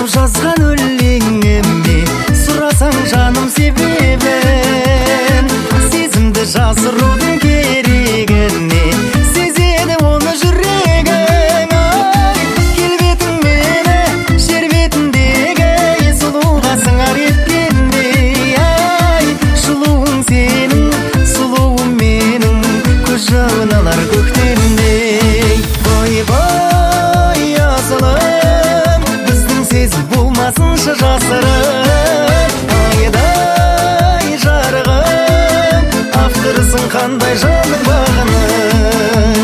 жазып жазған өлеңіме сұрасаң жаным себебін, сезімді жасырудың керегіне сезеді оны жүрегің. Ай, келбетің мені жер бетіндегі сұлуға сыңар еткендей. Ай, жылуың сенің, сұлуым менің, көз жауын алар көктемдей. Ойбай асылым, біздің сезім болмасыншы жасырын. Айдай жарығым, авторысың қандай жаның бағының.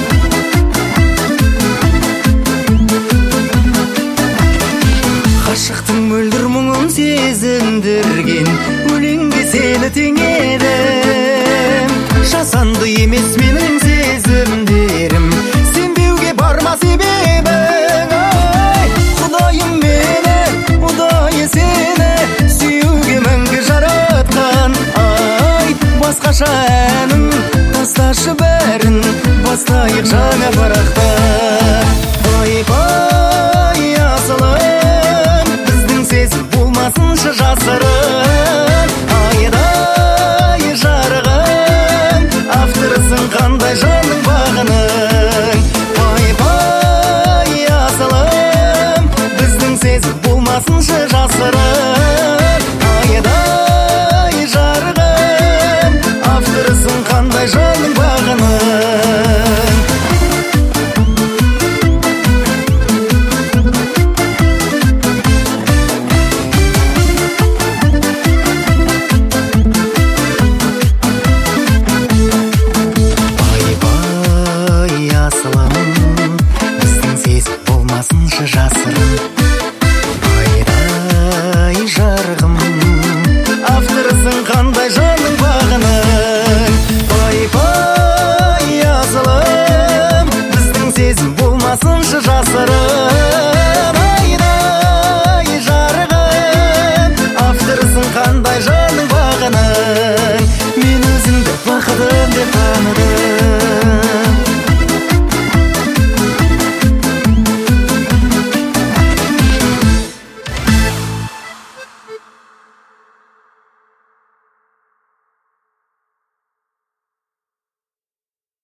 Ғашықтың мөлдір мұңын сезіндірген өлеңге сені теңедім. Жасанды емес менің сезімдерім, сенбеуге барма себебің. Ай, құдайым мені, ұдайы сені сүюге мәңгі жаратқан. Ай, басқаша әнім тасташы бәрін, бастайық жаңа парақта. Ойбай асылым, біздің сезім болмасыншы жасырын. Айдай жарығым, авторысың қандай жаның бағының. Ойбай асылым, біздің сезім болмасыншы жасырын. Айдай жарығым, авторысың қандай жаның бағының. Асылым, біздің сезім болмасыншы жасырын.